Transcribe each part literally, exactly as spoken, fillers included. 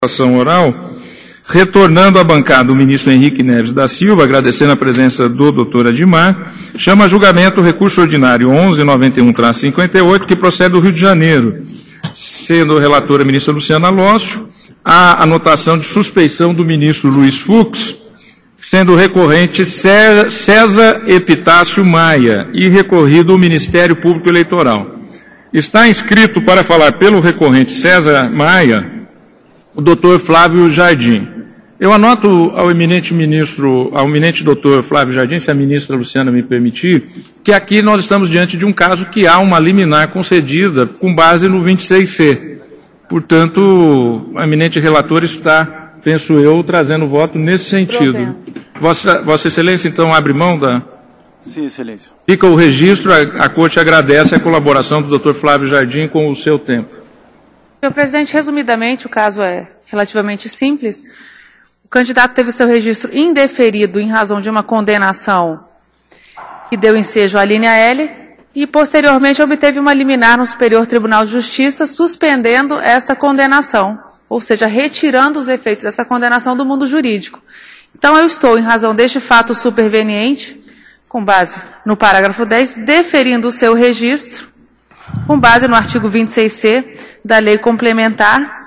Ação oral, retornando à bancada o ministro Henrique Neves da Silva, agradecendo a presença do doutor Adimar, chama a julgamento o recurso ordinário onze noventa e um traço cinquenta e oito, que procede do Rio de Janeiro, sendo relatora a ministra Luciana Lócio, a anotação de suspeição do ministro Luiz Fux, sendo recorrente César Epitácio Maia e recorrido o Ministério Público Eleitoral. Está inscrito para falar pelo recorrente César Maia o doutor Flávio Jardim. Eu anoto ao eminente ministro, ao eminente doutor Flávio Jardim, se a ministra Luciana me permitir, que aqui nós estamos diante de um caso que há uma liminar concedida com base no vinte e seis C. Portanto, o eminente relator está, penso eu, trazendo voto nesse sentido. Vossa, Vossa Excelência, então, abre mão da... Sim, Excelência. Fica o registro, a, a Corte agradece a colaboração do doutor Flávio Jardim com o seu tempo. Senhor presidente, resumidamente, o caso é relativamente simples. O candidato teve seu registro indeferido em razão de uma condenação que deu ensejo à linha L e, posteriormente, obteve uma liminar no Superior Tribunal de Justiça suspendendo esta condenação, ou seja, retirando os efeitos dessa condenação do mundo jurídico. Então, eu estou, em razão deste fato superveniente, com base no parágrafo dez, deferindo o seu registro, com base no artigo vinte e seis C da Lei Complementar.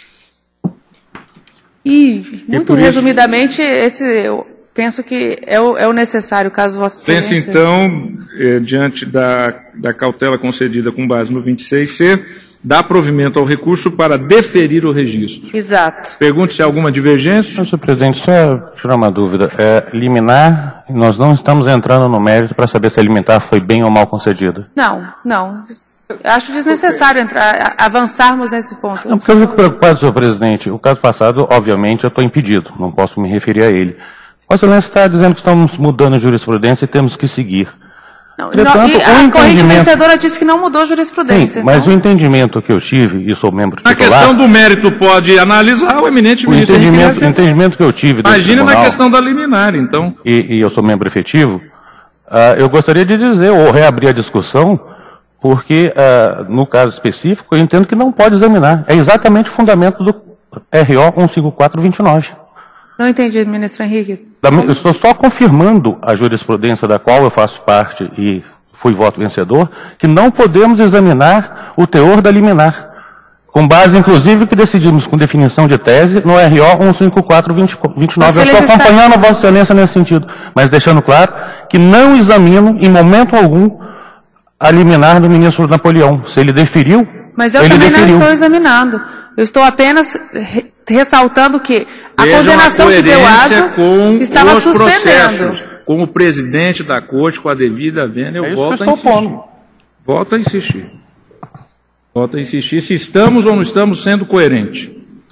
E, muito resumidamente, esse, eu penso que é o, é o necessário, caso Vossa Excelência... Penso, então, eh, diante da, da cautela concedida com base no vinte e seis C, dá provimento ao recurso para deferir o registro. Exato. Pergunte se há alguma divergência. Senhor presidente, só tirar uma dúvida. É, liminar, nós não estamos entrando no mérito para saber se a liminar foi bem ou mal concedida. Não, não. Acho desnecessário entrar, avançarmos nesse ponto. Não, porque eu fico preocupado, senhor presidente. O caso passado, obviamente, eu estou impedido, não posso me referir a ele. Vossa Excelência está dizendo que estamos mudando a jurisprudência e temos que seguir. Não, não, e a corrente vencedora disse que não mudou a jurisprudência. Sim, mas então... o entendimento que eu tive, e sou membro titular... A questão do mérito pode analisar o eminente o ministro. Entendimento, o entendimento que eu tive... Imagina na questão da liminar, então. E, e eu sou membro efetivo, uh, eu gostaria de dizer, ou reabrir a discussão, porque, uh, no caso específico, eu entendo que não pode examinar. É exatamente o fundamento do R O cento e cinquenta e quatro vinte e nove. Não entendi, ministro Henrique. Eu estou só confirmando a jurisprudência da qual eu faço parte e fui voto vencedor, que não podemos examinar o teor da liminar, com base, inclusive, que decidimos com definição de tese no R O cento e cinquenta e quatro vinte e nove. Eu estou acompanhando a Vossa Excelência nesse sentido, mas deixando claro que não examino, em momento algum, a liminar do ministro Napoleão. Se ele deferiu, mas eu ele também deferiu. Não estou examinando. Eu estou apenas re ressaltando que a Vejam condenação a que deu aso com estava os suspendendo. Processos, com o presidente da corte, com a devida vênia, eu é volto a insistir. Volto a insistir. Volto a insistir se estamos ou não estamos sendo coerentes.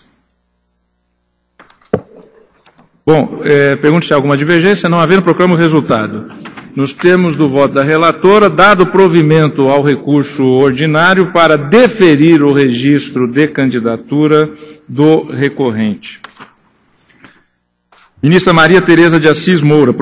Bom, é, pergunto se há alguma divergência. Não havendo, proclamo o resultado. Nos termos do voto da relatora, dado provimento ao recurso ordinário para deferir o registro de candidatura do recorrente. Ministra Maria Tereza de Assis Moura.